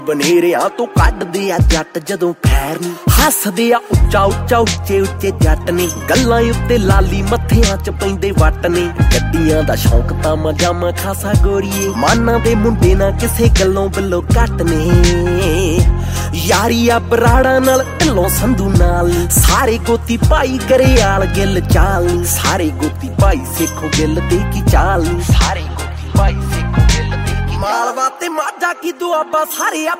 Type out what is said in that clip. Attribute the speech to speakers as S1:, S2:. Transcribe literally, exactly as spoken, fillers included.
S1: ਬਨੇਰਿਆਂ ਤੋਂ ਕੱਢਦੇ ਆ ਜੱਟ ਜਦੋਂ ਖੈਰ ਨੀ, ਹੱਸਦੇ ਆ ਉੱਚਾ ਉੱਚਾ ਉੱਚੇ ਉੱਚੇ ਜੱਟ ਨੇ, ਗੱਲਾਂ ਉੱਤੇ ਲਾਲੀ ਮੱਥਿਆਂ ਚ ਪੈਂਦੇ ਵੱਟ ਨੇ। ਗੱਡੀਆਂ ਦਾ ਸ਼ੌਂਕ ਤਾਂ ਮਜਾਮਾ ਖਾਸਾ ਗੋਰੀਏ, ਮਾਨਾਂ ਦੇ ਮੁੰਡੇ ਨਾ ਕਿਸੇ ਗੱਲੋਂ ਬਿੱਲੋ ਘੱਟ ਨੇ। ਯਾਰੀ ਆ ਬਰਾੜਾ ਨਾਲ ਢਿੱਲੋਂ ਸੰਧੂ ਨਾਲ, ਸਾਰੇ ਗੋਤੀ ਭਾਈ ਗਰੇਵਾਲ ਗਿੱਲ ਚਾਲ ਨੀ, ਸਾਰੇ ਗੋਤੀ ਭਾਈ ਸੇਖੋਂ ਗਿੱਲ ਦੇ ਕੀ ਚਾਲ ਨੀ, ਸਾਰੇ ਗੋਤੀ ਭਾਈ ਸੇਖੋਂ ਗਿੱਲ ਦੇ ਕੀ। ਮਾਲਵਾ ਤੇ ਮਾਝਾ ਕੀ ਦੁਆਬਾ ਸਾਰੇ